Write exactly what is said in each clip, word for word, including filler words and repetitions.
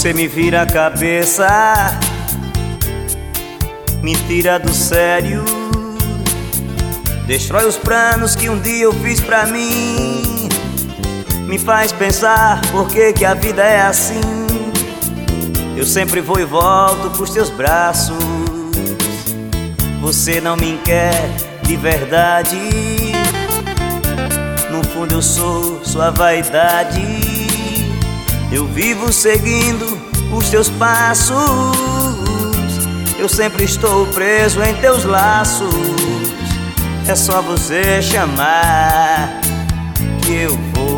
Você me vira a cabeça, me tira do sério, destrói os planos que um dia eu fiz pra mim. Me faz pensar por que que a vida é assim. Eu sempre vou e volto pros teus braços. Você não me quer de verdade. No fundo eu sou sua vaidade. Eu vivo seguindo os teus passos. Eu sempre estou preso em teus laços. É só você chamar que eu vou.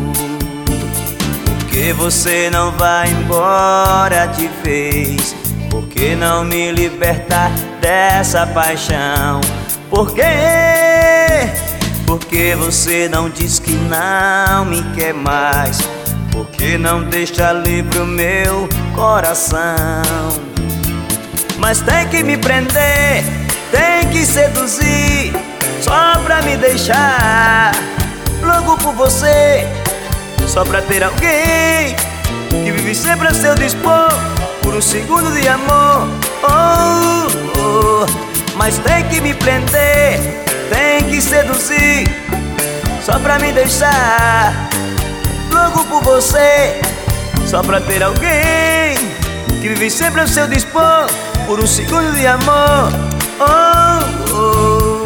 Porque você não vai embora de vez? Por que não me libertar dessa paixão? Por quê? Porque você não diz que não me quer mais? Por que não deixa livre o meu coração? Mas tem que me prender, tem que seduzir, só pra me deixar louco por você. Só pra ter alguém que vive sempre a seu dispor, por um segundo de amor. Oh, oh. Mas tem que me prender, tem que seduzir, só pra me deixar louco por você. Só pra ter alguém que vive sempre a seu dispor, por um segundo de amor. Oh, oh.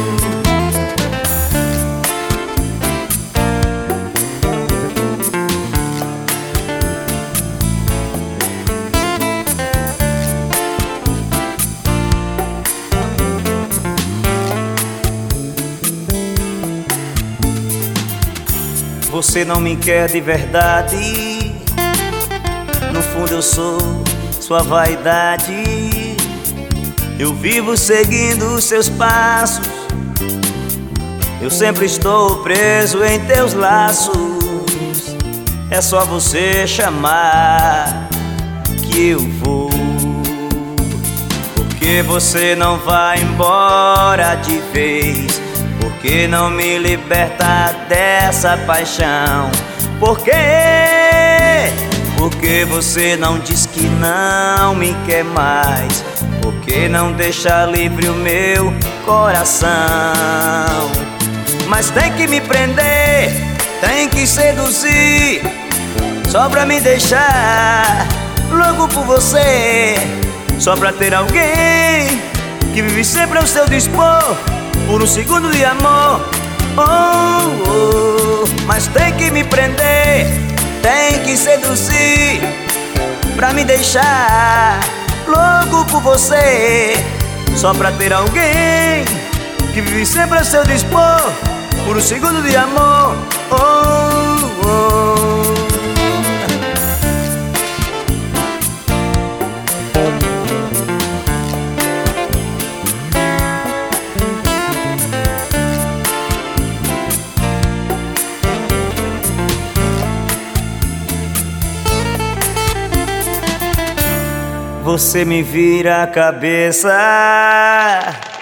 Você não me quer de verdade. No fundo eu sou sua vaidade. Eu vivo seguindo os seus passos. Eu sempre estou preso em teus laços. É só você chamar que eu vou. Porque você não vai embora de vez? Por que não me libertar dessa paixão? Por quê? Porque você não diz que não me quer mais? Por que não deixa livre o meu coração? Mas tem que me prender, tem que seduzir, só pra me deixar louco por você. Só pra ter alguém que vive sempre ao seu dispor, por um segundo de amor. Oh, oh. Mas tem que me prender, tem que seduzir, pra me deixar louco por você. Só pra ter alguém que vive sempre a seu dispor, por um segundo de amor. Oh, oh. Você me vira a cabeça.